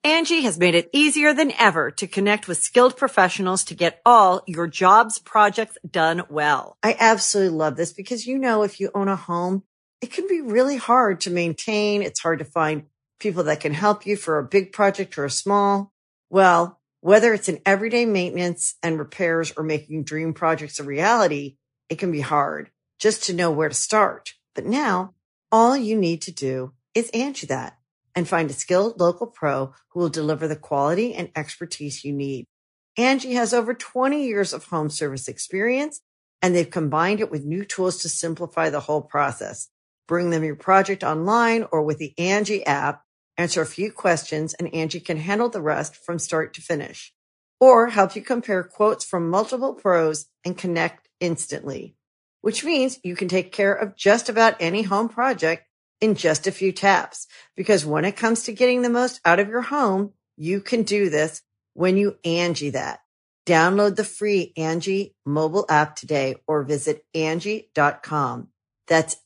Angie has made it easier than ever to connect with skilled professionals to get all your jobs projects done well. I absolutely love this because, if you own a home, it can be really hard to maintain. It's hard to find people that can help you for a big project or a small. Well, whether it's in everyday maintenance and repairs or making dream projects a reality, it can be hard just to know where to start. But now all you need to do is Angie that and find a skilled local pro who will deliver the quality and expertise you need. Angie has over 20 years of home service experience, and they've combined it with new tools to simplify the whole process. Bring them your project online or with the Angie app, answer a few questions, and Angie can handle the rest from start to finish. Or help you compare quotes from multiple pros and connect instantly, which means you can take care of just about any home project in just a few taps. Because when it comes to getting the most out of your home, you can do this when you Angie that. Download the free Angie mobile app today or visit Angie.com. That's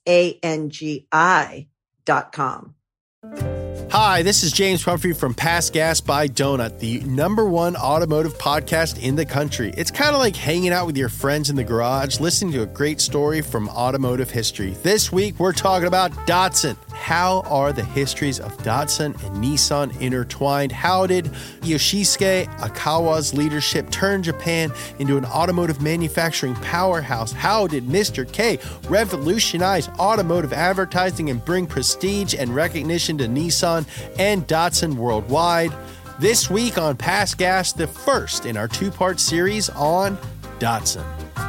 ANGI.com. Hi, this is James Pumphrey from Pass Gas by Donut, the #1 automotive podcast in the country. It's kind of like hanging out with your friends in the garage, listening to a great story from automotive history. This week, we're talking about Datsun. How are the histories of Datsun and Nissan intertwined? How did Yoshisuke Akawa's leadership turn Japan into an automotive manufacturing powerhouse? How did Mr. K revolutionize automotive advertising and bring prestige and recognition to Nissan and Datsun worldwide? This week on Pass Gas, the first in our two-part series on Datsun.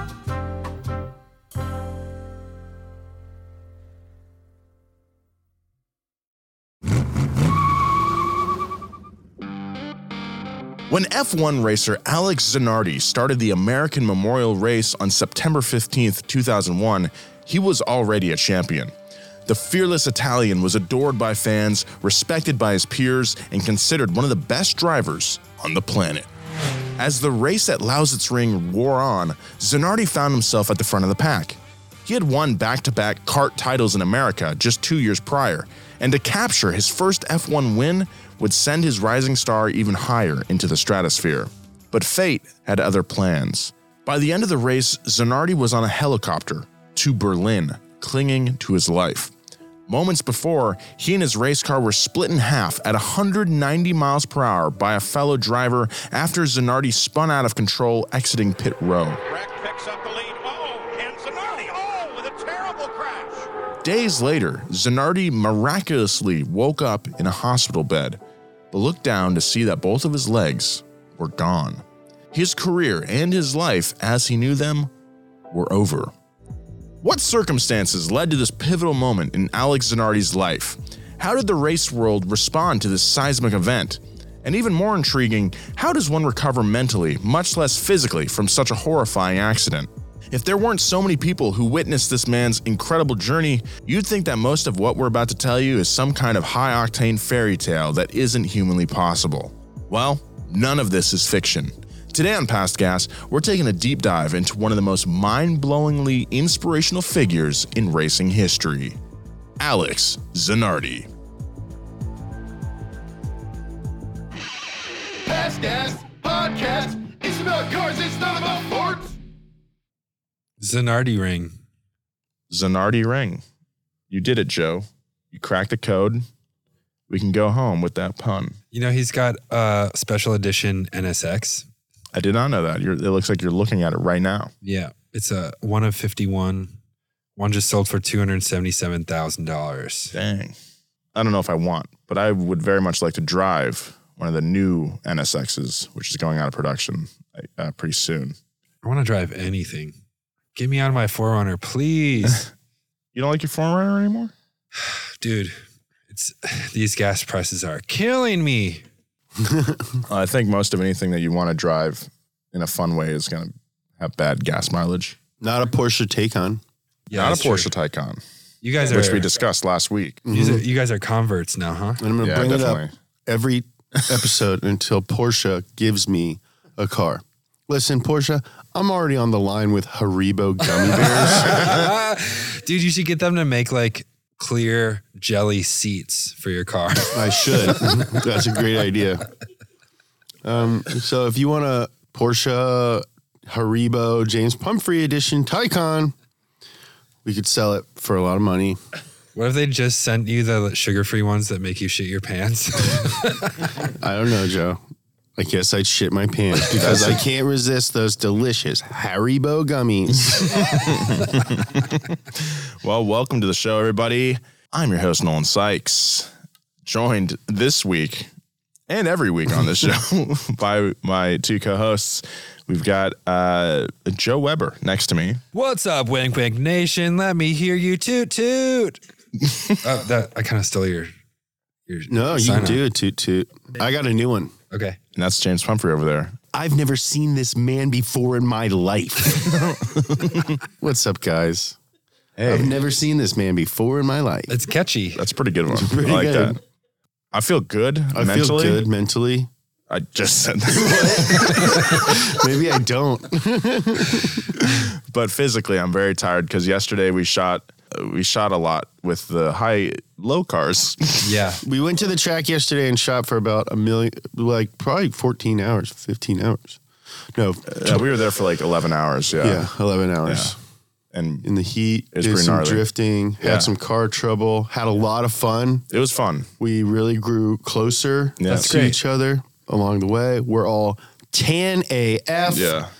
When F1 racer Alex Zanardi started the American Memorial Race on September 15, 2001, he was already a champion. The fearless Italian was adored by fans, respected by his peers, and considered one of the best drivers on the planet. As the race at Lausitzring wore on, Zanardi found himself at the front of the pack. He had won back-to-back kart titles in America just 2 years prior, and to capture his first F1 win would send his rising star even higher into the stratosphere. But fate had other plans. By the end of the race, Zanardi was on a helicopter to Berlin, clinging to his life. Moments before, he and his race car were split in half at 190 miles per hour by a fellow driver after Zanardi spun out of control exiting pit row. Picks up the lead. And Zanardi, with a terrible crash. Days later, Zanardi miraculously woke up in a hospital bed, but looked down to see that both of his legs were gone. His career and his life, as he knew them, were over. What circumstances led to this pivotal moment in Alex Zanardi's life? How did the race world respond to this seismic event? And even more intriguing, how does one recover mentally, much less physically, from such a horrifying accident? If there weren't so many people who witnessed this man's incredible journey, you'd think that most of what we're about to tell you is some kind of high-octane fairy tale that isn't humanly possible. Well, none of this is fiction. Today on Past Gas, we're taking a deep dive into one of the most mind-blowingly inspirational figures in racing history, Alex Zanardi. Past Gas Podcast. It's about cars, it's not about sports. Zanardi ring. Zanardi ring. You did it, Joe. You cracked the code. We can go home with that pun. You know, he's got a special edition NSX. I did not know that. It looks like you're looking at it right now. Yeah. It's a 1 of 51. One just sold for $277,000. Dang. I don't know if I want, but I would very much like to drive one of the new NSXs, which is going out of production pretty soon. I want to drive anything. Get me out of my 4Runner, please. You don't like your 4Runner anymore? Dude, these gas prices are killing me. I think most of anything that you want to drive in a fun way is going to have bad gas mileage. Not a Porsche Taycan. Yeah, Not a Porsche true. Taycan. You guys which we discussed last week. You guys are converts now, huh? And I'm going to bring it up every episode until Porsche gives me a car. Listen, Porsche, I'm already on the line with Haribo gummy bears. Dude, you should get them to make like clear jelly seats for your car. I should. That's a great idea. So if you want a Porsche Haribo James Pumphrey edition Taycan, we could sell it for a lot of money. What if they just sent you the sugar-free ones that make you shit your pants? I don't know, Joe. I guess I'd shit my pants because I can't resist those delicious Haribo gummies. Well, welcome to the show, everybody. I'm your host, Nolan Sykes, joined this week and every week on this show by my two co-hosts. We've got Joe Weber next to me. What's up, Wink Wink Nation? Let me hear you toot toot. I kind of stole your No, you sign-on. do, toot toot. I got a new one. Okay. And that's James Pumphrey over there. I've never seen this man before in my life. What's up, guys? Hey, I've never seen this man before in my life. It's catchy. that's a pretty good one. pretty I like good. that. I feel good I mentally. feel good mentally. I just said that. Maybe I don't. But physically, I'm very tired because yesterday we shot a lot with the low cars. Yeah. We went to the track yesterday and shot for about probably 14 hours, 15 hours. No, We were there for like 11 hours. yeah, 11 hours. And In the heat, It was did pretty some gnarly. drifting, Yeah. had some car trouble, had a lot of fun. it was fun. We really grew closer Yeah. That's to great. each other along the way. We're all tan AF. Yeah.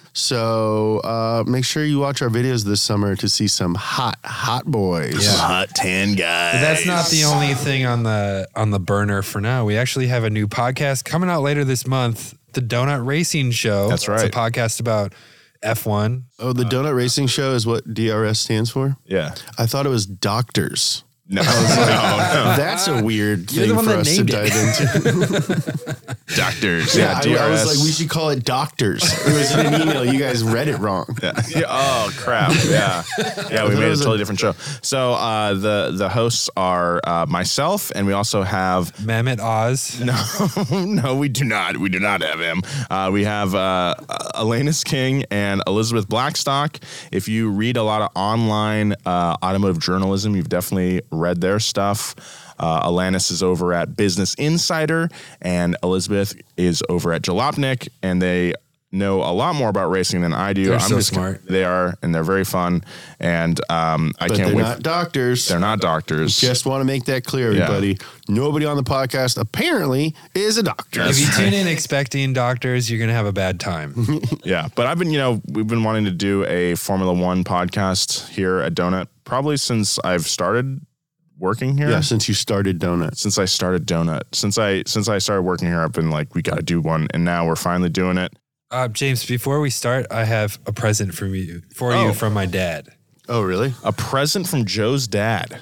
So make sure you watch our videos this summer to see some hot boys. Yeah. Hot tan guy. But that's not the only thing on the burner for now. We actually have a new podcast coming out later this month, the Donut Racing Show. That's right. It's a podcast about F1. Oh, the Donut Racing Show is what DRS stands for? Yeah. I thought it was doctors. No, no. That's a weird You're thing the one for that us to named dive into. Doctors. Yeah, Yeah, DRS. I was like, we should call it doctors. It was in an email. You guys read it wrong. Yeah. Oh crap! Yeah, yeah. We thought made it a was totally different show. So the hosts are myself, and we also have Mehmet Oz. no, we do not. We do not have him. We have Elenis King and Elizabeth Blackstock. If you read a lot of online automotive journalism, you've definitely read their stuff. Alanis is over at Business Insider, and Elizabeth is over at Jalopnik, and they know a lot more about racing than I do. They're so smart. They are, and they're very fun. And I But can't they're wait. not doctors. They're not doctors. Just want to make that clear, Yeah. everybody. Nobody on the podcast apparently is a doctor. If you tune in expecting doctors, you're going to have a bad time. Yeah, but I've been, we've been wanting to do a Formula One podcast here at Donut probably since I've started working here. Yeah, since you started Donuts. Since I started Donut. Since I started working here, I've been like, we got to do one, and now we're finally doing it. James, before we start, I have a present for you from my dad. Oh, really? A present from Joe's dad.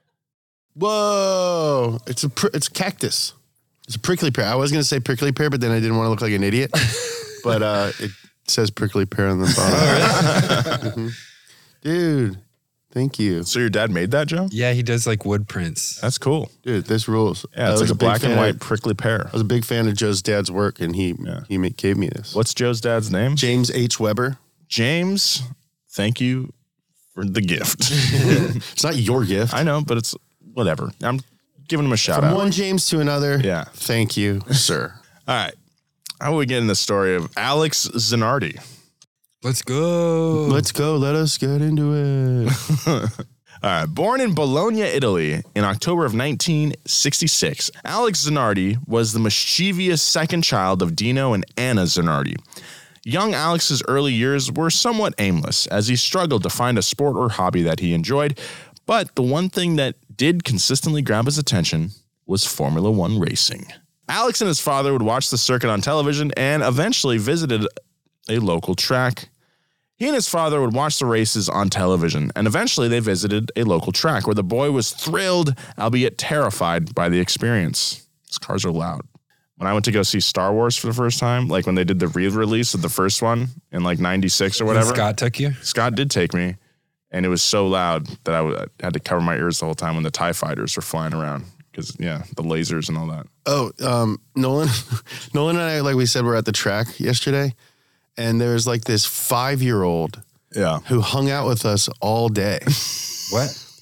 Whoa. It's a cactus. It's a prickly pear. I was going to say prickly pear, but then I didn't want to look like an idiot. But it says prickly pear on the bottom. Dude, thank you. So your dad made that, Joe? Yeah, he does like wood prints. That's cool. Dude, this rules. Yeah, I it's was like a big black and fan white of- prickly pear. I was a big fan of Joe's dad's work, and he gave me this. What's Joe's dad's name? James H. Weber. James, thank you for the gift. It's not your gift. I know, but it's whatever. I'm giving him a shout From out. one James to another. Yeah. Thank you, sir. All right. How will we get in the story of Alex Zanardi? Let's go. Let's go. Let us get into it. All right. Born in Bologna, Italy in October of 1966, Alex Zanardi was the mischievous second child of Dino and Anna Zanardi. Young Alex's early years were somewhat aimless as he struggled to find a sport or hobby that he enjoyed, but the one thing that did consistently grab his attention was Formula One racing. Alex and his father would watch the circuit on television and eventually visited a local track. He and his father would watch the races on television, and eventually they visited a local track where the boy was thrilled, albeit terrified by the experience. These cars are loud. When I went to go see Star Wars for the first time, like when they did the re-release of the first one in like 96 or whatever. Scott took you? Scott did take me, and it was so loud that I had to cover my ears the whole time when the TIE fighters were flying around. Because, yeah, the lasers and all that. Oh, Nolan and I, like we said, were at the track yesterday, and there's like this 5-year-old Yeah. who hung out with us all day. What?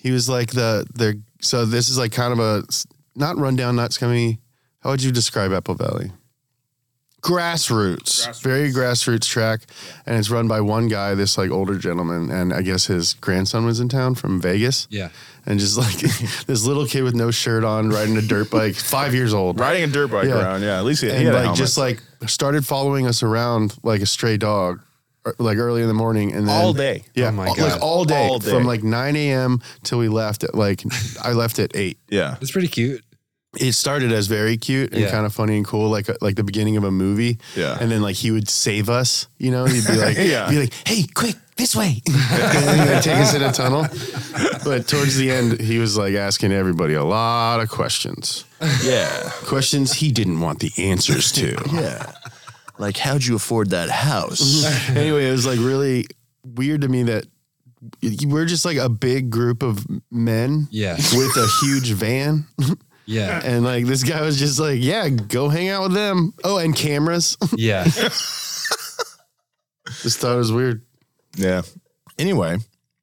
He was like so this is like kind of a, not rundown, not scummy. How would you describe Apple Valley? Grassroots. Very grassroots track. And it's run by one guy, this like older gentleman. And I guess his grandson was in town from Vegas. Yeah. And just like this little kid with no shirt on riding a dirt bike, 5 years old. Riding a dirt bike around. Yeah. At least he had a like helmet. just like started following us around like a stray dog, like early in the morning. And then all day. Yeah. Oh my God. Like all day. All day. From like 9 a.m. till we left at like, I left at 8. Yeah. It's pretty cute. It started as very cute and kind of funny and cool, like the beginning of a movie. Yeah. And then like he would save us, you know, he'd be like, hey, quick, this way. And he'd take us in a tunnel. But towards the end, he was like asking everybody a lot of questions. Yeah. Questions he didn't want the answers to. Yeah. Like, how'd you afford that house? Anyway, it was like really weird to me that we're just like a big group of men with a huge van. Yeah. And like this guy was just like, yeah, go hang out with them. Oh, and cameras. Yeah. Just thought it was weird. Yeah. Anyway,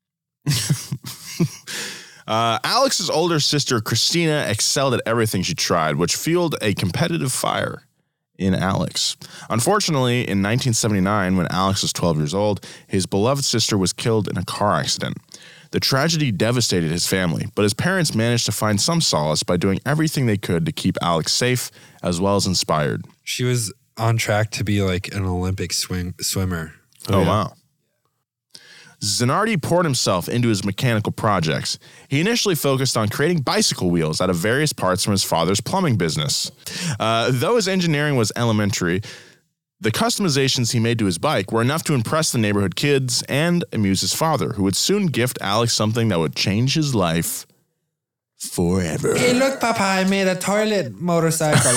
Alex's older sister, Christina, excelled at everything she tried, which fueled a competitive fire in Alex. Unfortunately, in 1979, when Alex was 12 years old, his beloved sister was killed in a car accident. The tragedy devastated his family, but his parents managed to find some solace by doing everything they could to keep Alex safe as well as inspired. She was on track to be like an Olympic swimmer. Oh, wow. Zanardi poured himself into his mechanical projects. He initially focused on creating bicycle wheels out of various parts from his father's plumbing business. Though his engineering was elementary, the customizations he made to his bike were enough to impress the neighborhood kids and amuse his father, who would soon gift Alex something that would change his life forever. Hey, look, Papa, I made a toilet motorcycle.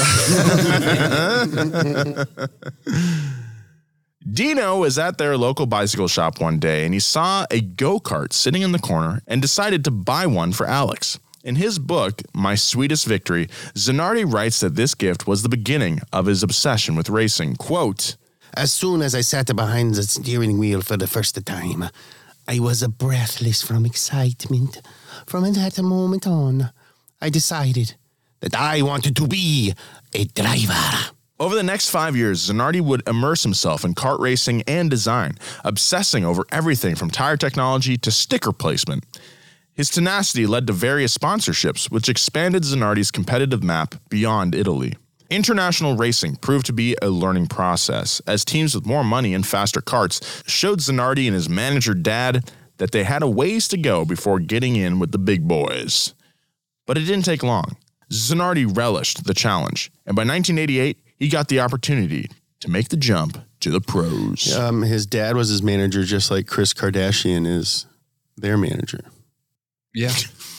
Dino was at their local bicycle shop one day, and he saw a go-kart sitting in the corner and decided to buy one for Alex. In his book, My Sweetest Victory, Zanardi writes that this gift was the beginning of his obsession with racing. Quote, as soon as I sat behind the steering wheel for the first time, I was breathless from excitement. From that moment on, I decided that I wanted to be a driver. Over the next 5 years, Zanardi would immerse himself in kart racing and design, obsessing over everything from tire technology to sticker placement. His tenacity led to various sponsorships, which expanded Zanardi's competitive map beyond Italy. International racing proved to be a learning process, as teams with more money and faster karts showed Zanardi and his manager Dad that they had a ways to go before getting in with the big boys. But it didn't take long. Zanardi relished the challenge, and by 1988, he got the opportunity to make the jump to the pros. His dad was his manager, just like Kris Kardashian is their manager. Yeah.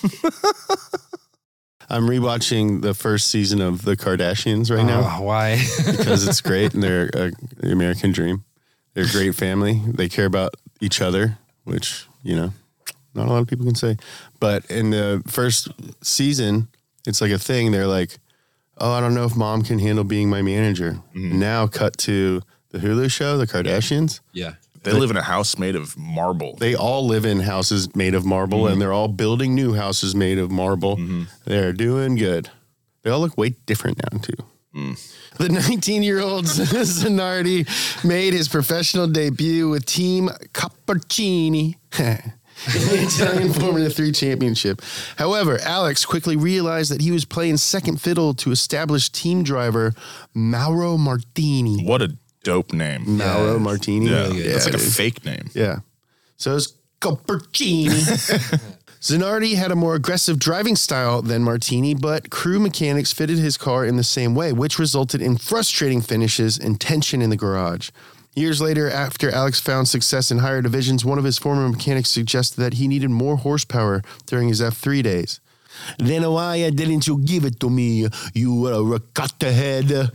I'm rewatching the first season of The Kardashians right now. Why? Because it's great and they're the American dream. They're a great family. They care about each other, which, you know, not a lot of people can say. But in the first season, it's like a thing. They're like, oh, I don't know if mom can handle being my manager. Mm-hmm. Now cut to the Hulu show, The Kardashians. Yeah. They live in a house made of marble. They all live in houses made of marble, and they're all building new houses made of marble. Mm-hmm. They're doing good. They all look way different now, too. The 19-year-old Zanardi made his professional debut with Team Cappuccini in the Italian Formula 3 Championship. However, Alex quickly realized that he was playing second fiddle to established team driver Mauro Martini. What a dope name. Mauro Martini. Yeah, it's like a fake name. Yeah. So it's Cappuccini. Zanardi had a more aggressive driving style than Martini, but crew mechanics fitted his car in the same way, which resulted in frustrating finishes and tension in the garage. Years later, after Alex found success in higher divisions, one of his former mechanics suggested that he needed more horsepower during his F3 days. Then why didn't you give it to me, you ricotta head?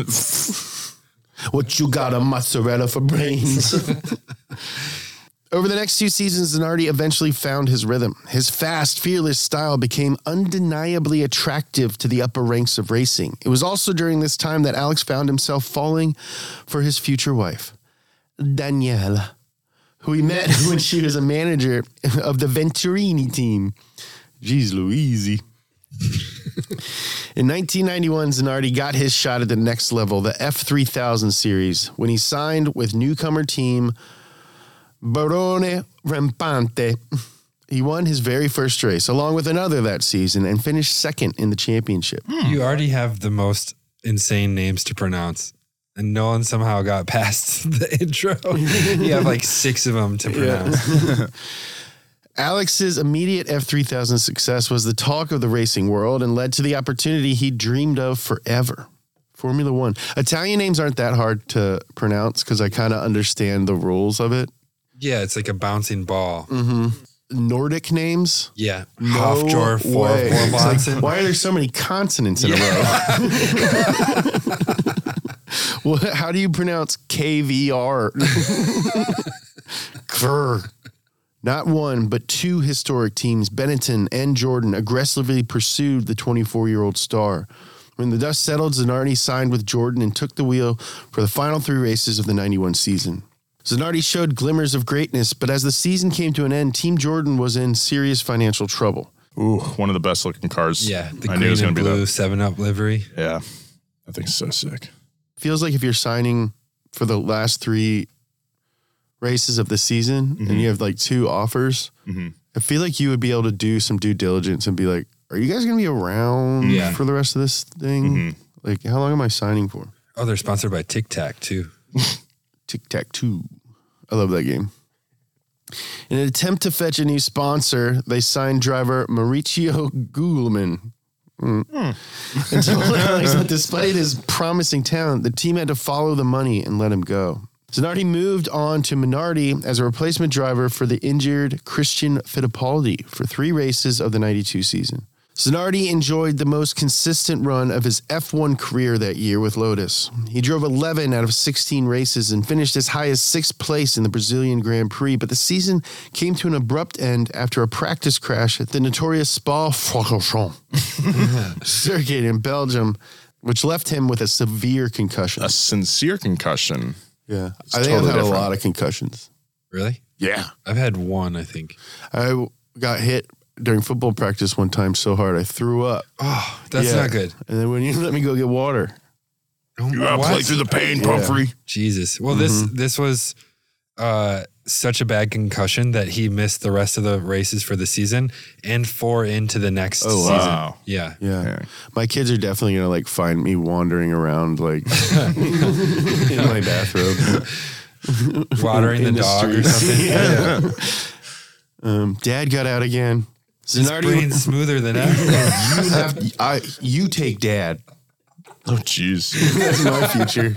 What you got, a mozzarella for brains? Over the next 2 seasons, Zanardi eventually found his rhythm. His fast, fearless style became undeniably attractive to the upper ranks of racing. It was also during this time that Alex found himself falling for his future wife, Danielle, who he met when she was a manager of the Venturini team. Jeez Louise. In 1991, Zanardi got his shot at the next level, the F3000 series, when he signed with newcomer team Barone Rampante. He won his very first race, along with another that season, and finished second in the championship. You already have the most insane names to pronounce, and Nolan somehow got past the intro. You have like 6 of them to pronounce. Alex's immediate F3000 success was the talk of the racing world and led to the opportunity he dreamed of forever. Formula One. Italian names aren't that hard to pronounce because I kind of understand the rules of it. Yeah, it's like a bouncing ball. Mm-hmm. Nordic names? Yeah. No Hofjor, way. It's like, Forbonsen. why are there so many consonants in a row? Well, how do you pronounce KVR? Grr. Not one, but 2 historic teams, Benetton and Jordan, aggressively pursued the 24-year-old star. When the dust settled, Zanardi signed with Jordan and took the wheel for the final 3 races of the 91 season. Zanardi showed glimmers of greatness, but as the season came to an end, Team Jordan was in serious financial trouble. Ooh, one of the best looking cars. Yeah, the I knew it was green going and to be blue that. 7-Up livery. Yeah, that thing's so sick. Feels like if you're signing for the last 3 races of the season and you have like 2 offers, I feel like you would be able to do some due diligence and be like, are you guys going to be around for the rest of this thing? Like, how long am I signing for? Oh, they're sponsored by Tic Tac too. Tic-Tac-Toe. I love that game. In an attempt to fetch a new sponsor, they signed driver Mauricio Gugelman. And told Alex that despite his promising talent, the team had to follow the money and let him go. Zanardi moved on to Minardi as a replacement driver for the injured Christian Fittipaldi for 3 races of the 92 season. Zanardi enjoyed the most consistent run of his F1 career that year with Lotus. He drove 11 out of 16 races and finished as high as 6th place in the Brazilian Grand Prix, but the season came to an abrupt end after a practice crash at the notorious Spa-Francorchamps circuit in Belgium, which left him with a severe concussion. A sincere concussion. Yeah. It's I think totally I've had different. a lot of concussions. Really? Yeah. I've had 1, I think. I got hit during football practice one time so hard I threw up. Oh, that's Yeah. not good. And then when you let me go get water. Oh, You gotta what? play through the pain, Pumphrey. Jesus. Well, this was such a bad concussion that he missed the rest of the races for the season and 4 into the next season. Wow. Yeah. Yeah. My kids are definitely going to like find me wandering around like in my bathrobe. Watering the In the dog or streets. something. Dad got out again. His brain's smoother than ever. You take Dad. Oh, jeez. That's my future.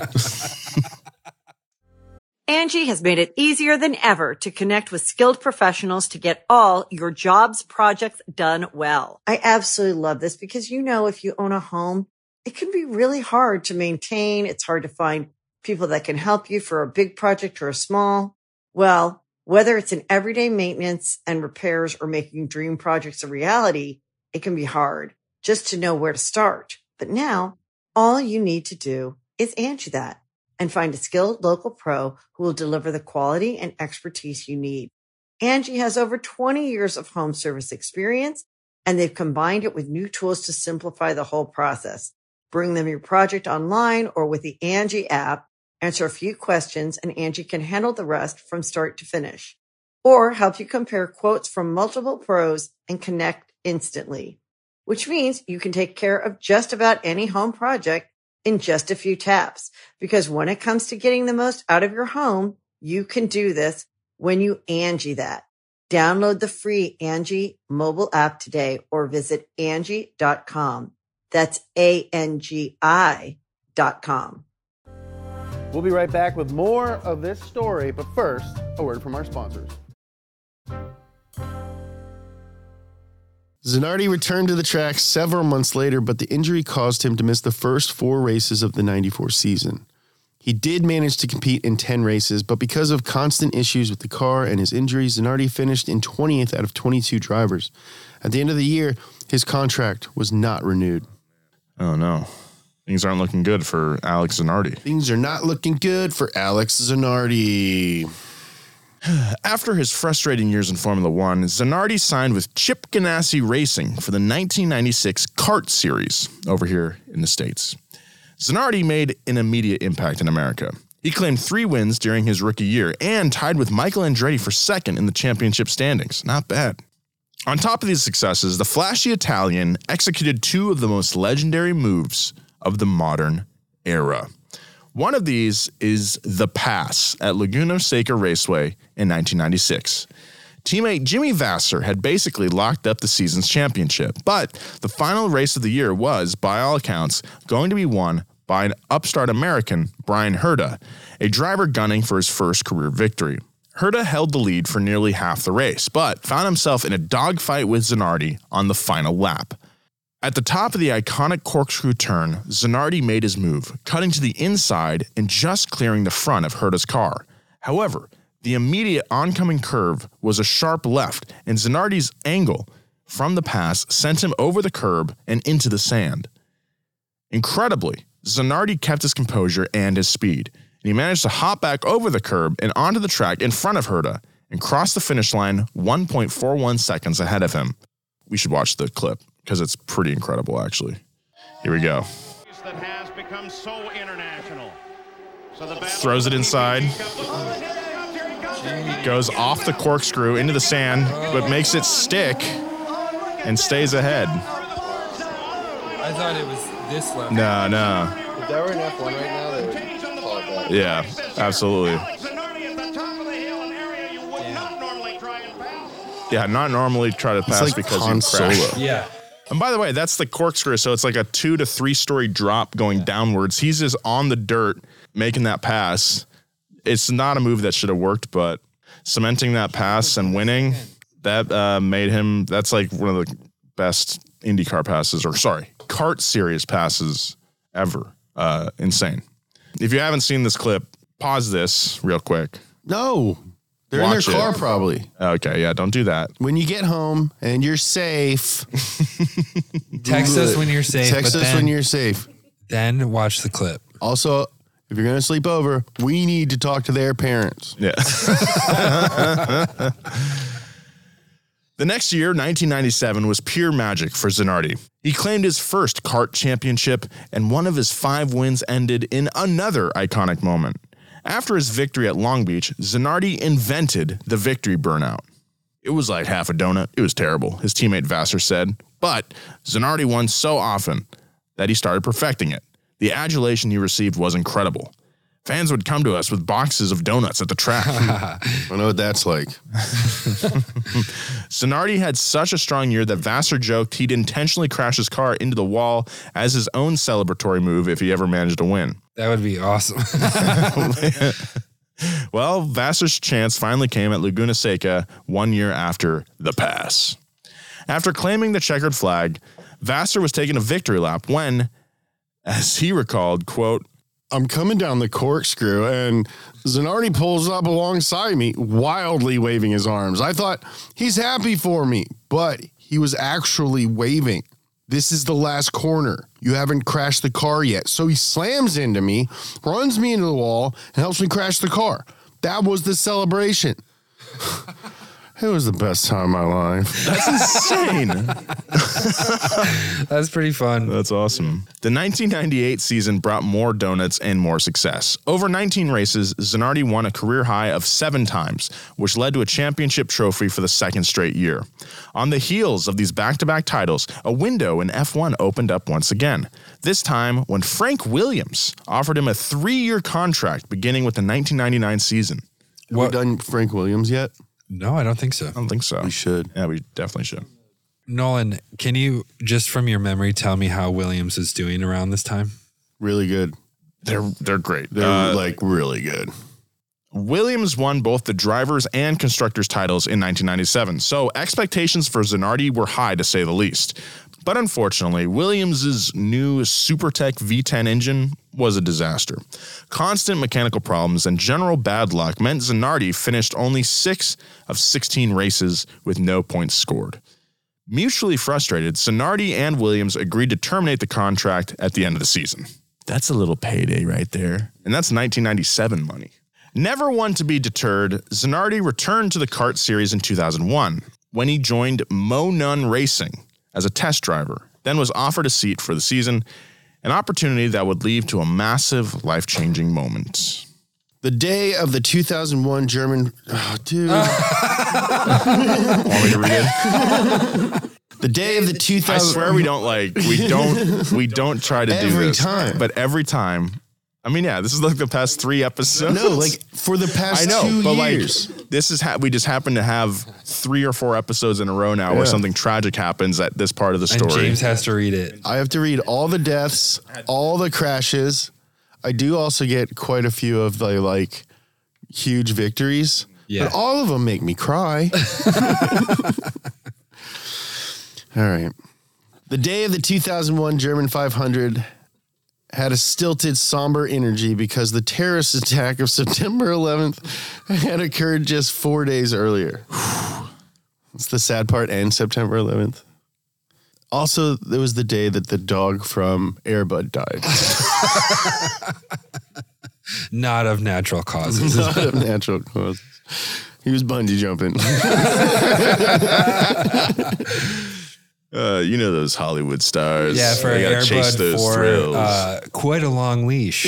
Angie has made it easier than ever to connect with skilled professionals to get all your jobs projects done well. I absolutely love this because, you know, if you own a home, it can be really hard to maintain. It's hard to find people that can help you for a big project or a small. Well, whether it's in everyday maintenance and repairs or making dream projects a reality, it can be hard just to know where to start. But now all you need to do is Angie that and find a skilled local pro who will deliver the quality and expertise you need. Angie has over 20 years of home service experience, and they've combined it with new tools to simplify the whole process. Bring them your project online or with the Angie app, answer a few questions, and Angie can handle the rest from start to finish. Or help you compare quotes from multiple pros and connect instantly, which means you can take care of just about any home project in just a few taps. Because when it comes to getting the most out of your home, you can do this when you Angie that. Download the free Angie mobile app today or visit Angie.com. That's ANGI.com. We'll be right back with more of this story, but first, a word from our sponsors. Zanardi returned to the track several months later, but the injury caused him to miss the first 4 races of the 94 season. He did manage to compete in 10 races, but because of constant issues with the car and his injuries, Zanardi finished in 20th out of 22 drivers. At the end of the year, his contract was not renewed. Oh, no. Things aren't looking good for Alex Zanardi. Things are not looking good for Alex Zanardi. After his frustrating years in Formula One, Zanardi signed with Chip Ganassi Racing for the 1996 Kart Series over here in the States. Zanardi made an immediate impact in America. He claimed 3 wins during his rookie year and tied with Michael Andretti for second in the championship standings. Not bad. On top of these successes, the flashy Italian executed 2 of the most legendary moves of the modern era. One of these is the pass at Laguna Seca Raceway in 1996. Teammate Jimmy Vasser had basically locked up the season's championship, but the final race of the year was, by all accounts, going to be won by an upstart American, Brian Herta, a driver gunning for his first career victory. Herta held the lead for nearly half the race, but found himself in a dogfight with Zanardi on the final lap. At the top of the iconic corkscrew turn, Zanardi made his move, cutting to the inside and just clearing the front of Herta's car. However, the immediate oncoming curve was a sharp left, and Zanardi's angle from the pass sent him over the curb and into the sand. Incredibly, Zanardi kept his composure and his speed, and he managed to hop back over the curb and onto the track in front of Herta and cross the finish line 1.41 seconds ahead of him. We should watch the clip, because it's pretty incredible, actually. Here we go. That has become so international. So the Throws it inside. Goes off the corkscrew into the sand, but makes it stick and stays ahead. I thought it was this level. No. If that were an F1 right now, they would call it that. Yeah, absolutely. Yeah, not normally try to pass like because Han you crash. Solo. Yeah. And by the way, that's the corkscrew, so it's like a 2 to 3 story drop going downwards. He's just on the dirt making that pass. It's not a move that should have worked, but cementing that pass and winning, that made him, that's like one of the best IndyCar passes, kart series passes ever. Insane. If you haven't seen this clip, pause this real quick. No, they're Watch in their car it. probably. Okay, yeah, don't do that. When you get home and you're safe, Text us when you're safe. text but us then, when you're safe. Then watch the clip. Also, if you're going to sleep over, we need to talk to their parents. Yeah. The next year, 1997, was pure magic for Zanardi. He claimed his first kart championship, and one of his 5 wins ended in another iconic moment. After his victory at Long Beach, Zanardi invented the victory burnout. It was like half a donut. It was terrible, his teammate Vasser said. But Zanardi won so often that he started perfecting it. The adulation he received was incredible. Fans would come to us with boxes of donuts at the track. I know what that's like. Zanardi had such a strong year that Vasser joked he'd intentionally crash his car into the wall as his own celebratory move if he ever managed to win. That would be awesome. Well, Vasser's chance finally came at Laguna Seca 1 year after the pass. After claiming the checkered flag, Vasser was taking a victory lap when, as he recalled, quote, I'm coming down the corkscrew and Zanardi pulls up alongside me, wildly waving his arms. I thought he's happy for me, but he was actually waving. This is the last corner. You haven't crashed the car yet. So he slams into me, runs me into the wall, and helps me crash the car. That was the celebration. It was the best time of my life. That's insane. That's pretty fun. That's awesome. The 1998 season brought more donuts and more success. Over 19 races, Zanardi won a career high of 7 times, which led to a championship trophy for the second straight year. On the heels of these back-to-back titles, a window in F1 opened up once again. This time when Frank Williams offered him a 3-year contract beginning with the 1999 season. Have we done Frank Williams yet? No, I don't think so. I don't think so. We should. Yeah, we definitely should. Nolan, can you, just from your memory, tell me how Williams is doing around this time? Really good. They're great. They're really good. Williams won both the drivers and constructors titles in 1997, so expectations for Zanardi were high to say the least. But unfortunately, Williams' new SuperTech V10 engine was a disaster. Constant mechanical problems and general bad luck meant Zanardi finished only 6 of 16 races with no points scored. Mutually frustrated, Zanardi and Williams agreed to terminate the contract at the end of the season. That's a little payday right there. And that's 1997 money. Never one to be deterred, Zanardi returned to the kart series in 2001 when he joined Mo Nunn Racing as a test driver, then was offered a seat for the season, an opportunity that would lead to a massive, life-changing moment. The day of the 2001 German... Oh, dude. Want me to read it? The day of the 2000... I swear we don't try to do every this. time. But every time... I mean, yeah, this is like the past 3 episodes. No, like for the past 2 years. Like this is we just happen to have 3 or 4 episodes in a row now where something tragic happens at this part of the story. And James has to read it. I have to read all the deaths, all the crashes. I do also get quite a few of the like huge victories. Yeah. But all of them make me cry. All right. The day of the 2001 German 500 had a stilted, somber energy because the terrorist attack of September 11th had occurred just 4 days earlier. That's the sad part, and September 11th. Also, there was the day that the dog from Air Bud died. Not of natural causes. Not of natural causes. He was bungee jumping. You know those Hollywood stars. Yeah, for they gotta Air chase Bud those for thrills. quite a long leash.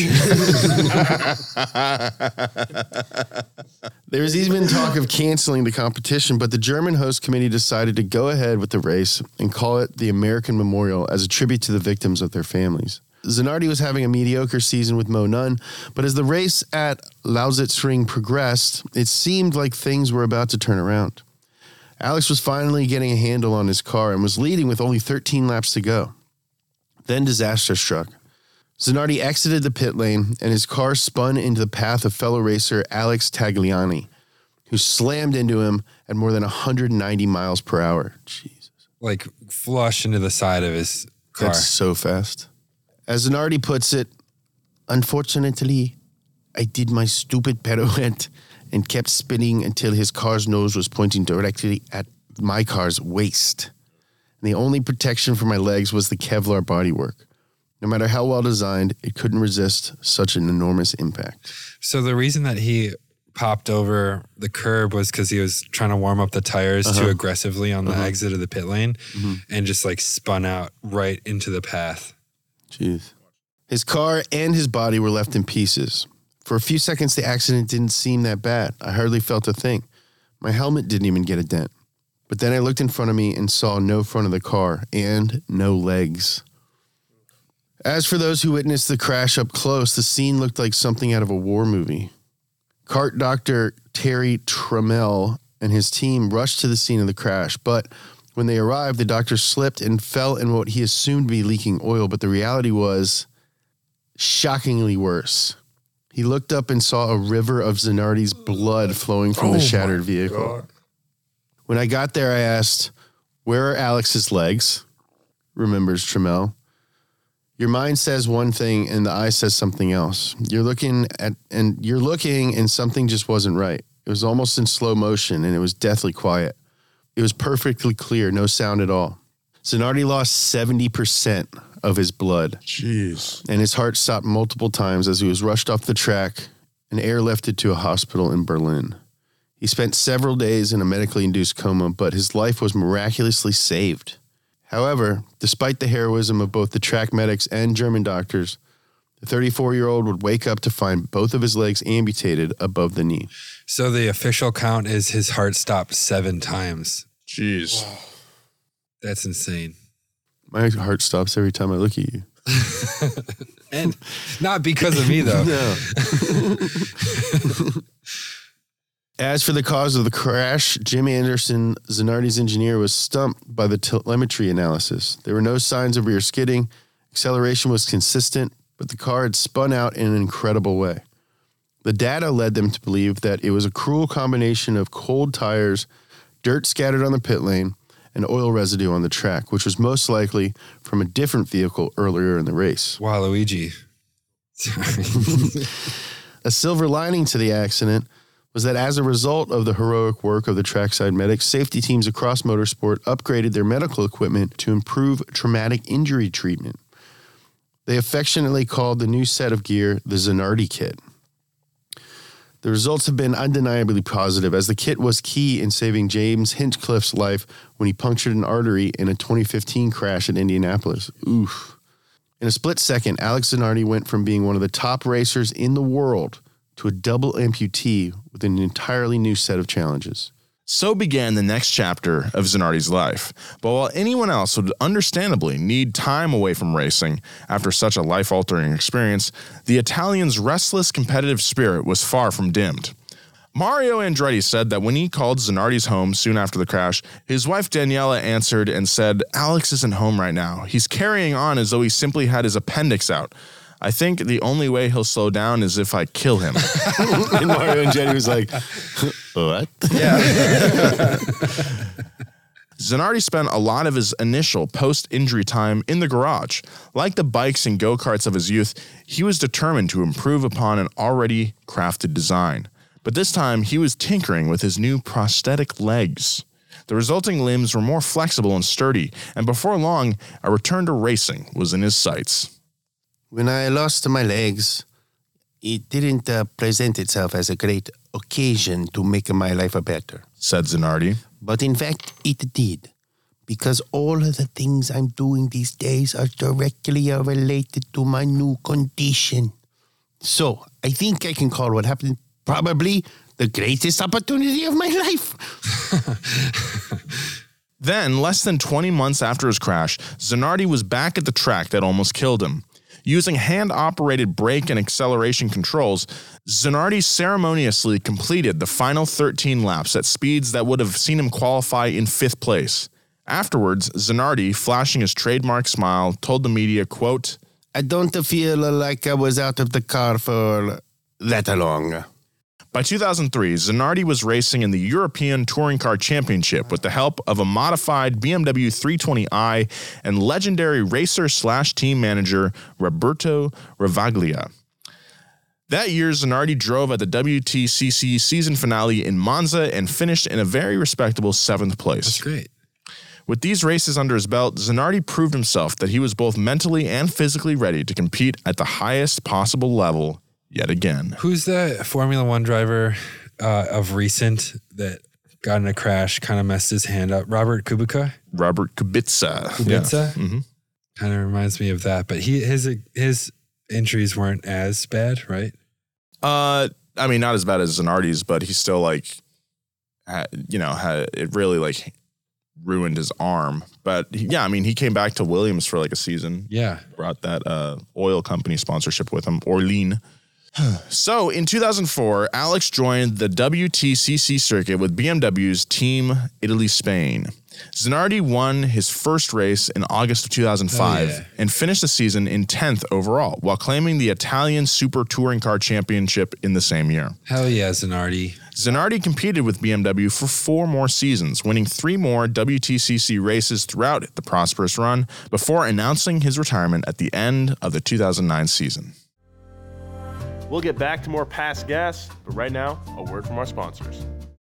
There was even talk of canceling the competition, but the German host committee decided to go ahead with the race and call it the American Memorial as a tribute to the victims of their families. Zanardi was having a mediocre season with Mo Nunn, but as the race at Lausitzring progressed, it seemed like things were about to turn around. Alex was finally getting a handle on his car and was leading with only 13 laps to go. Then disaster struck. Zanardi exited the pit lane and his car spun into the path of fellow racer Alex Tagliani, who slammed into him at more than 190 miles per hour. Jesus. Like flush into the side of his car. That's so fast. As Zanardi puts it, unfortunately, I did my stupid pirouette and kept spinning until his car's nose was pointing directly at my car's waist. And the only protection for my legs was the Kevlar bodywork. No matter how well designed, it couldn't resist such an enormous impact. So the reason that he popped over the curb was because he was trying to warm up the tires too aggressively on the exit of the pit lane and just like spun out right into the path. Jeez. His car and his body were left in pieces. For a few seconds, the accident didn't seem that bad. I hardly felt a thing. My helmet didn't even get a dent. But then I looked in front of me and saw no front of the car and no legs. As for those who witnessed the crash up close, the scene looked like something out of a war movie. Kart doctor Terry Trammell and his team rushed to the scene of the crash, but when they arrived, the doctor slipped and fell in what he assumed to be leaking oil, but the reality was shockingly worse. He looked up and saw a river of Zanardi's blood flowing from the shattered vehicle. God. When I got there, I asked, "Where are Alex's legs?" Remembers Trammell. Your mind says one thing and the eye says something else. You're looking and something just wasn't right. It was almost in slow motion and it was deathly quiet. It was perfectly clear, no sound at all. Zanardi lost 70% of his blood. Jeez. And his heart stopped multiple times as he was rushed off the track and airlifted to a hospital in Berlin. He spent several days in a medically induced coma, but his life was miraculously saved. However, despite the heroism of both the track medics and German doctors, the 34-year-old would wake up to find both of his legs amputated above the knee. So the official count is his heart stopped 7 times. Jeez. That's insane. My heart stops every time I look at you. And not because of me, though. No. As for the cause of the crash, Jim Anderson, Zanardi's engineer, was stumped by the telemetry analysis. There were no signs of rear skidding. Acceleration was consistent, but the car had spun out in an incredible way. The data led them to believe that it was a cruel combination of cold tires, dirt scattered on the pit lane, and oil residue on the track, which was most likely from a different vehicle earlier in the race. Waluigi. Sorry. A silver lining to the accident was that as a result of the heroic work of the trackside medics, safety teams across motorsport upgraded their medical equipment to improve traumatic injury treatment. They affectionately called the new set of gear the Zanardi kit. The results have been undeniably positive, as the kit was key in saving James Hinchcliffe's life when he punctured an artery in a 2015 crash in Indianapolis. Oof. In a split second, Alex Zanardi went from being one of the top racers in the world to a double amputee with an entirely new set of challenges. So began the next chapter of Zanardi's life. But while anyone else would understandably need time away from racing after such a life-altering experience, the Italian's restless competitive spirit was far from dimmed. Mario Andretti said that when he called Zanardi's home soon after the crash, his wife Daniela answered and said, "Alex isn't home right now. He's carrying on as though he simply had his appendix out. I think the only way he'll slow down is if I kill him." And Mario Andretti was like, what? Yeah. Zanardi spent a lot of his initial post-injury time in the garage. Like the bikes and go-karts of his youth, he was determined to improve upon an already crafted design. But this time, he was tinkering with his new prosthetic legs. The resulting limbs were more flexible and sturdy, and before long, a return to racing was in his sights. When I lost my legs, it didn't present itself as a great occasion to make my life better, said Zanardi. But in fact, it did. Because all of the things I'm doing these days are directly related to my new condition. So, I think I can call what happened probably the greatest opportunity of my life. Then, less than 20 months after his crash, Zanardi was back at the track that almost killed him. Using hand-operated brake and acceleration controls, Zanardi ceremoniously completed the final 13 laps at speeds that would have seen him qualify in 5th place. Afterwards, Zanardi, flashing his trademark smile, told the media, quote, "I don't feel like I was out of the car for that long." By 2003, Zanardi was racing in the European Touring Car Championship with the help of a modified BMW 320i and legendary racer/team manager Roberto Ravaglia. That year, Zanardi drove at the WTCC season finale in Monza and finished in a very respectable 7th place. That's great. With these races under his belt, Zanardi proved himself that he was both mentally and physically ready to compete at the highest possible level yet again. Who's the Formula One driver of recent that got in a crash, kind of messed his hand up? Robert Kubica? Robert Kubica. Kubica? Yeah. Mm-hmm. Kind of reminds me of that. But his injuries weren't as bad, right? I mean, not as bad as Zanardi's, but he still it really ruined his arm. But he came back to Williams for a season. Yeah. Brought that oil company sponsorship with him, Orlean. So in 2004, Alex joined the WTCC circuit with BMW's Team Italy-Spain. Zanardi won his first race in August of 2005 and finished the season in 10th overall, while claiming the Italian Super Touring Car Championship in the same year. Hell yeah, Zanardi. Zanardi competed with BMW for 4 more seasons, winning 3 more WTCC races throughout the prosperous run before announcing his retirement at the end of the 2009 season. We'll get back to more Past Gas, but right now, a word from our sponsors.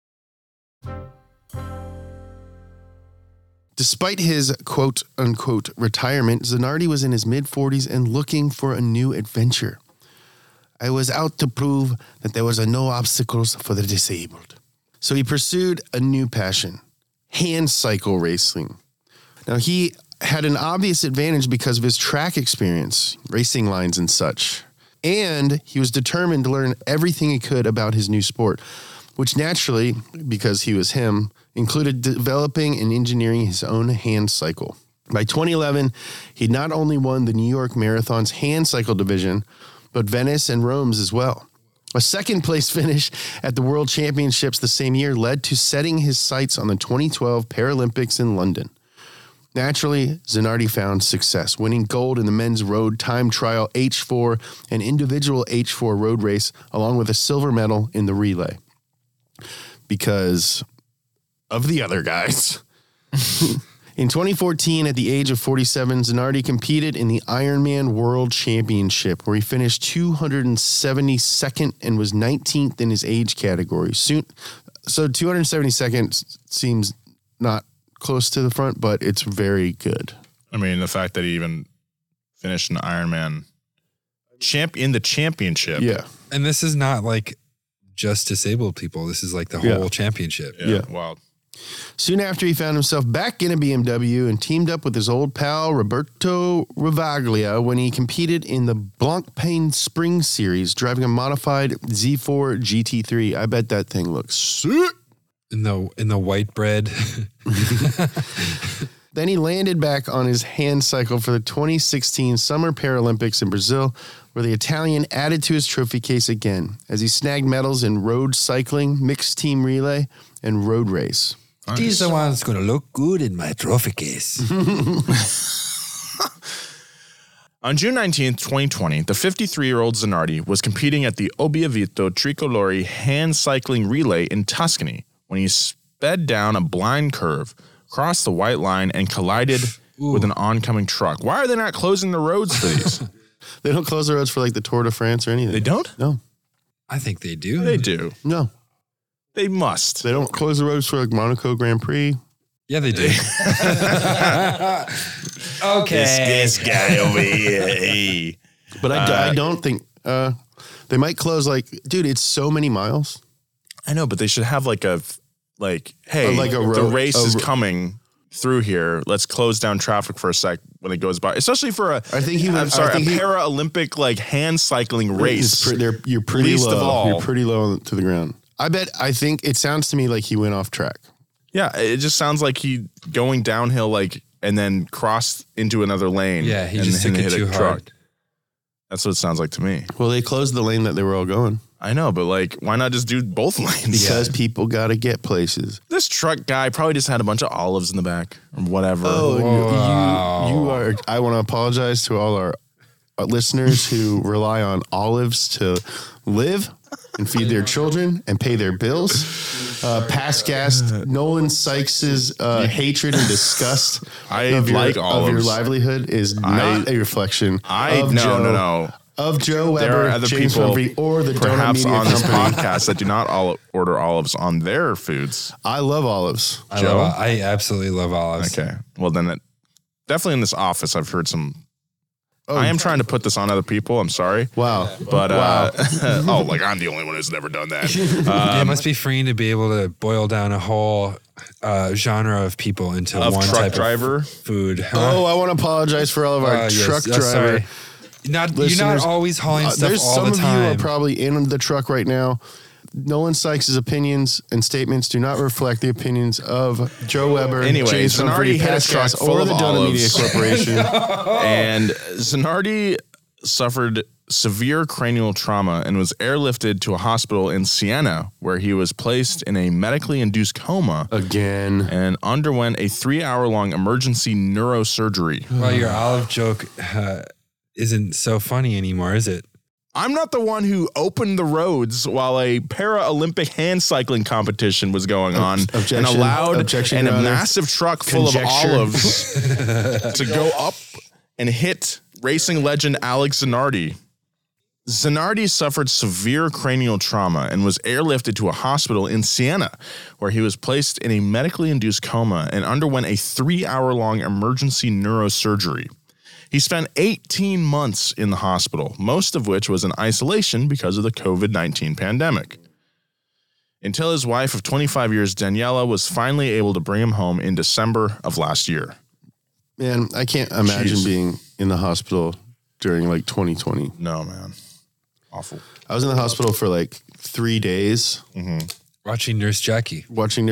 Despite his quote-unquote retirement, Zanardi was in his mid-40s and looking for a new adventure. I was out to prove that there was no obstacles for the disabled. So he pursued a new passion, hand cycle racing. Now, he had an obvious advantage because of his track experience, racing lines and such. And he was determined to learn everything he could about his new sport, which naturally, because he was him, included developing and engineering his own hand cycle. By 2011, he not only won the New York Marathon's hand cycle division, but Venice and Rome's as well. A second-place finish at the World Championships the same year led to setting his sights on the 2012 Paralympics in London. Naturally, Zanardi found success, winning gold in the men's road time trial H4 and individual H4 road race, along with a silver medal in the relay. Because of the other guys. In 2014, at the age of 47, Zanardi competed in the Ironman World Championship, where he finished 272nd and was 19th in his age category. So 272nd seems not close to the front, but it's very good. I mean, the fact that he even finished an Ironman in the championship. Yeah. And this is not just disabled people. This is like the whole championship. Yeah. Wild. Soon after, he found himself back in a BMW and teamed up with his old pal Roberto Ravaglia when he competed in the Blancpain Spring Series, driving a modified Z4 GT3. I bet that thing looks sick. In the white bread. Then he landed back on his hand cycle for the 2016 Summer Paralympics in Brazil, where the Italian added to his trophy case again, as he snagged medals in road cycling, mixed team relay, and road race. These are ones going to look good in my trophy case. On June 19th, 2020, the 53-year-old Zanardi was competing at the Obiavito Tricolori hand cycling relay in Tuscany when he sped down a blind curve, crossed the white line, and collided with an oncoming truck. Why are they not closing the roads for these? They don't close the roads for like the Tour de France or anything. They don't? No. I think they do. They do. No. They must. They don't close the roads for like Monaco Grand Prix. Yeah, they do. Okay. This guy over here. But I don't think they might close like, dude, it's so many miles. I know, but they should have like hey, the race is coming through here. Let's close down traffic for a sec when it goes by, especially for a Paralympic like hand cycling race. You're pretty Least low. of all. You're pretty low to the ground. I think it sounds to me like he went off track. Yeah, it just sounds like he going downhill and then crossed into another lane. Yeah, he just took it too hard. That's what it sounds like to me. Well, they closed the lane that they were all going. I know, but like, why not just do both lanes? Because people got to get places. This truck guy probably just had a bunch of olives in the back or whatever. Oh, you are. I want to apologize to all our listeners who rely on olives to live and feed their children and pay their bills. Past guest Nolan Sykes's hatred and disgust of your livelihood is not a reflection of Joe Weber, James Humphrey, or the Donut Media on this Company. podcast that do not all order olives on their foods. I love olives. I absolutely love olives. Okay, well then, definitely in this office, I've heard some. I am trying to put this on other people. I'm sorry. Wow. But, like I'm the only one who's never done that. It must be freeing to be able to boil down a whole genre of people into one truck type driver of food. Huh? Oh, I want to apologize for all of our truck driver. Sorry. You're not always hauling stuff all the time. Some of you are probably in the truck right now. Nolan Sykes' opinions and statements do not reflect the opinions of Joe Weber, James Humphrey, hit a truck full or of the Donut Media olives. Corporation. And Zanardi suffered severe cranial trauma and was airlifted to a hospital in Siena, where he was placed in a medically induced coma again and underwent a 3-hour-long emergency neurosurgery. Well, your olive joke isn't so funny anymore, is it? I'm not the one who opened the roads while a Paralympic hand cycling competition was going on and allowed a massive truck full of olives to go up and hit racing legend Alex Zanardi. Zanardi suffered severe cranial trauma and was airlifted to a hospital in Siena, where he was placed in a medically induced coma and underwent a 3-hour-long emergency neurosurgery. He spent 18 months in the hospital, most of which was in isolation because of the COVID-19 pandemic. Until his wife of 25 years, Daniela, was finally able to bring him home in December of last year. Man, I can't imagine being in the hospital during like 2020. No, man. Awful. I was in the hospital for like 3 days. Mm-hmm. Watching Nurse Jackie,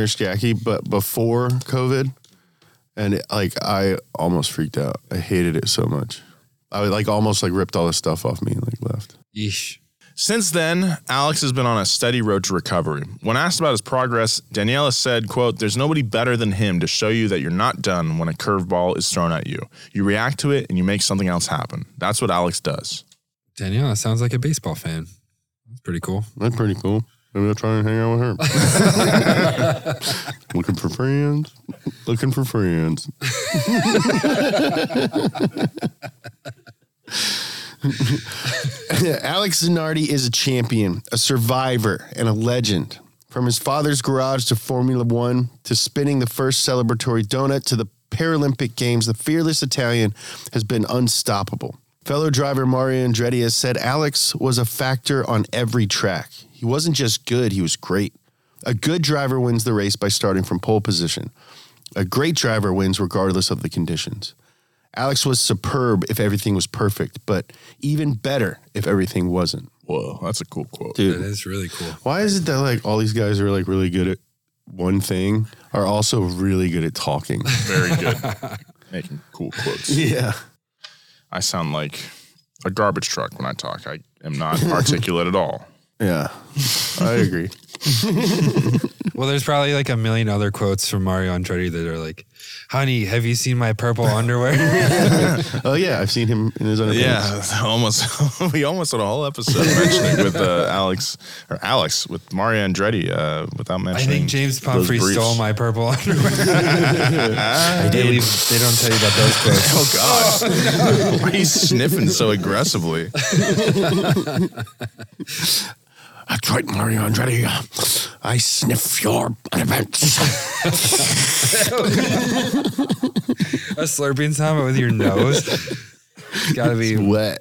but before COVID. And I almost freaked out. I hated it so much. I almost ripped all the stuff off me and left. Yeesh. Since then, Alex has been on a steady road to recovery. When asked about his progress, Daniela said, quote, "There's nobody better than him to show you that you're not done when a curveball is thrown at you. You react to it and you make something else happen. That's what Alex does." Daniela sounds like a baseball fan. That's pretty cool. That's pretty cool. Maybe I'll try and hang out with her. Looking for friends. Alex Zanardi is a champion, a survivor, and a legend. From his father's garage to Formula One to spinning the first celebratory donut to the Paralympic Games, the fearless Italian has been unstoppable. Fellow driver Mario Andretti has said Alex was a factor on every track. He wasn't just good, he was great. A good driver wins the race by starting from pole position. A great driver wins regardless of the conditions. Alex was superb if everything was perfect, but even better if everything wasn't. Whoa, that's a cool quote. Dude, That is really cool. why is it that like all these guys are like really good at one thing are also really good at talking? Very good. Making cool quotes. Yeah. I sound like a garbage truck when I talk. I am not articulate at all. Yeah. I agree. Well, there's probably like a million other quotes from Mario Andretti that are like, honey, have you seen my purple underwear? Oh yeah, I've seen him in his underwear. Yeah, we almost had a whole episode mentioning with Alex with Mario Andretti without I mentioning. think James those Pumphrey briefs. stole my purple underwear. They don't tell you about those quotes. Oh God! Why are you sniffing so aggressively? That's right, Mario Andretti. I sniff your underpants. A slurping sound but with your nose. It's gotta be Wet.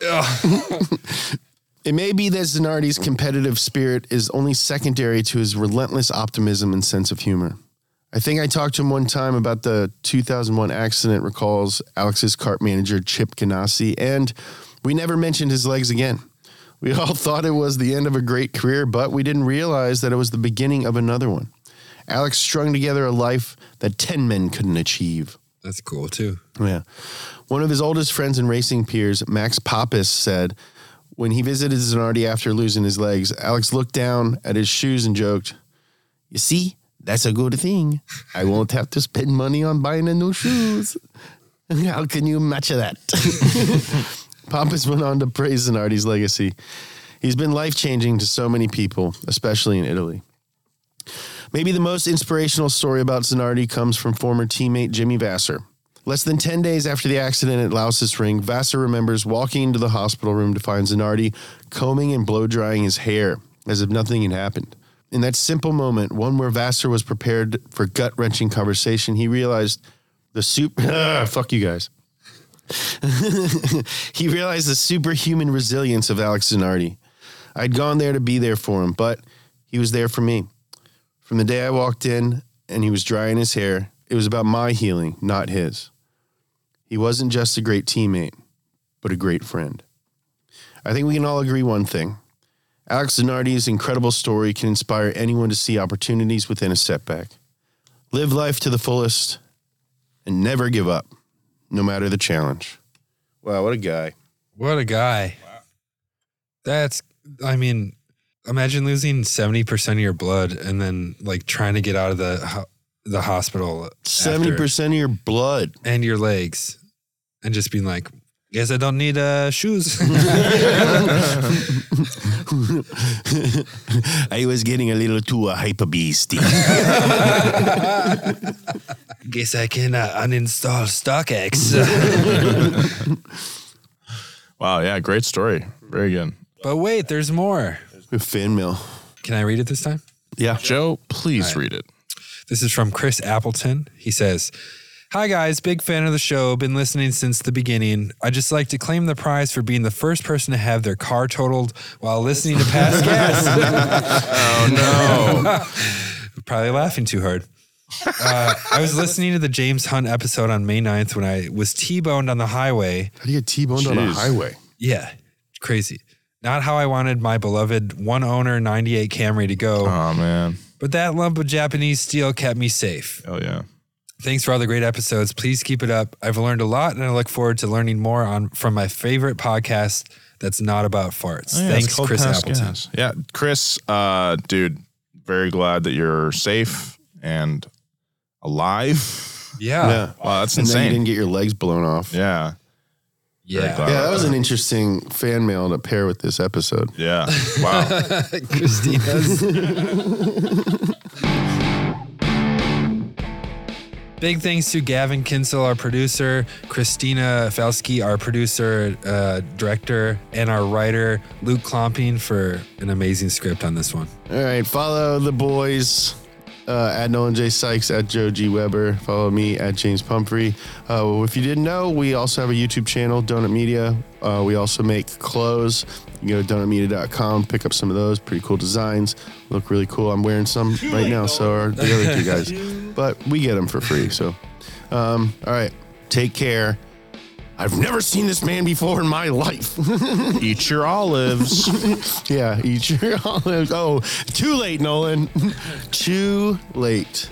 It may be that Zanardi's competitive spirit is only secondary to his relentless optimism and sense of humor. I think I talked to him one time about the 2001 accident, recalls Alex's kart manager Chip Ganassi, and we never mentioned his legs again. We all thought it was the end of a great career, but we didn't realize that it was the beginning of another one. Alex strung together a life that 10 men couldn't achieve. That's cool too. Yeah. One of his oldest friends and racing peers, Max Pappas, said when he visited Zanardi after losing his legs, Alex looked down at his shoes and joked, "You see, that's a good thing. I won't have to spend money on buying a new shoes. How can you match that?" Pappas went on to praise Zanardi's legacy. He's been life-changing to so many people, especially in Italy. Maybe the most inspirational story about Zanardi comes from former teammate Jimmy Vasser. Less than 10 days after the accident at Lausis Ring, Vasser remembers walking into the hospital room to find Zanardi combing and blow-drying his hair as if nothing had happened. In that simple moment, one where Vasser was prepared for gut-wrenching conversation, he realized fuck you guys. He realized the superhuman resilience of Alex Zanardi. I'd gone there to be there for him, but he was there for me. From the day I walked in and he was drying his hair, it was about my healing, not his. He wasn't just a great teammate, but a great friend. I think we can all agree one thing. Alex Zanardi's incredible story can inspire anyone to see opportunities within a setback. Live life to the fullest and never give up, no matter the challenge. Wow, what a guy. What a guy. Imagine losing 70% of your blood and then like trying to get out of the hospital. 70% of your blood. And your legs. And just being like, guess I don't need shoes. I was getting a little too hyper beastie. Guess I can uninstall StockX. Wow, yeah, great story. Very good. But wait, there's more. Fan mail. Can I read it this time? Yeah. Joe, please read it. This is from Chris Appleton. He says, "Hi guys, big fan of the show. Been listening since the beginning. I just like to claim the prize for being the first person to have their car totaled while listening to Past Gas." Oh no. Probably laughing too hard. I was listening to the James Hunt episode on May 9th when I was T-boned on the highway. How do you get T-boned on a highway? Yeah, crazy. Not how I wanted my beloved one-owner 98 Camry to go. Oh, man. But that lump of Japanese steel kept me safe. Oh, yeah. Thanks for all the great episodes. Please keep it up. I've learned a lot, and I look forward to learning more from my favorite podcast that's not about farts. Oh, yeah, Thanks, Chris Appleton. Gas. Yeah, Chris, dude, very glad that you're safe and alive. Yeah. Wow, that's and insane. then you didn't get your legs blown off. Yeah. Yeah. Yeah, that was an interesting fan mail to pair with this episode. Yeah. Wow. Christina's. Big thanks to Gavin Kinsel, our producer, Christina Felsky, our producer, director, and our writer, Luke Klomping, for an amazing script on this one. All right, follow the boys at Nolan J. Sykes, at Joe G. Weber. Follow me at James Pumphrey. If you didn't know, we also have a YouTube channel, Donut Media. We also make clothes. You can go to donutmedia.com, pick up some of those. Pretty cool designs. Look really cool. I'm wearing some right now, so are the other two guys. But we get them for free. So, all right. Take care. I've never seen this man before in my life. Eat your olives. Yeah, eat your olives. Oh, too late, Nolan. Too late.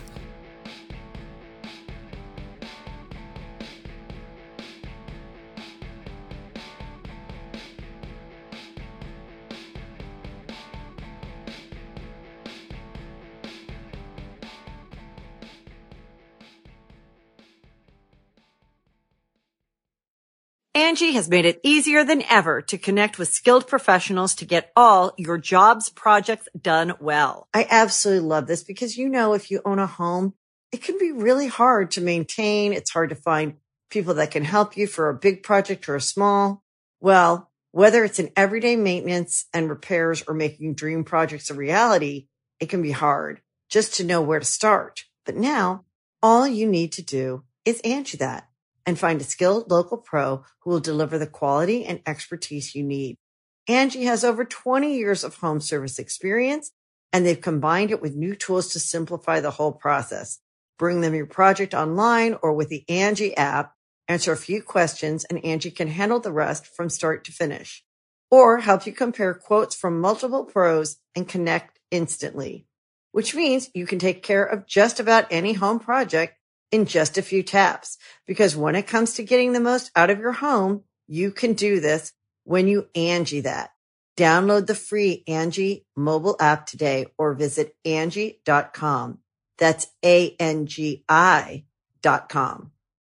Angie has made it easier than ever to connect with skilled professionals to get all your jobs projects done well. I absolutely love this because, you know, if you own a home, it can be really hard to maintain. It's hard to find people that can help you for a big project or a small. Well, whether it's in everyday maintenance and repairs or making dream projects a reality, it can be hard just to know where to start. But now all you need to do is Angie that and find a skilled local pro who will deliver the quality and expertise you need. Angie has over 20 years of home service experience, and they've combined it with new tools to simplify the whole process. Bring them your project online or with the Angie app, answer a few questions, and Angie can handle the rest from start to finish. Or help you compare quotes from multiple pros and connect instantly, which means you can take care of just about any home project in just a few taps. Because when it comes to getting the most out of your home, you can do this when you Angie that. Download the free Angie mobile app today or visit Angie.com. That's ANGI.com.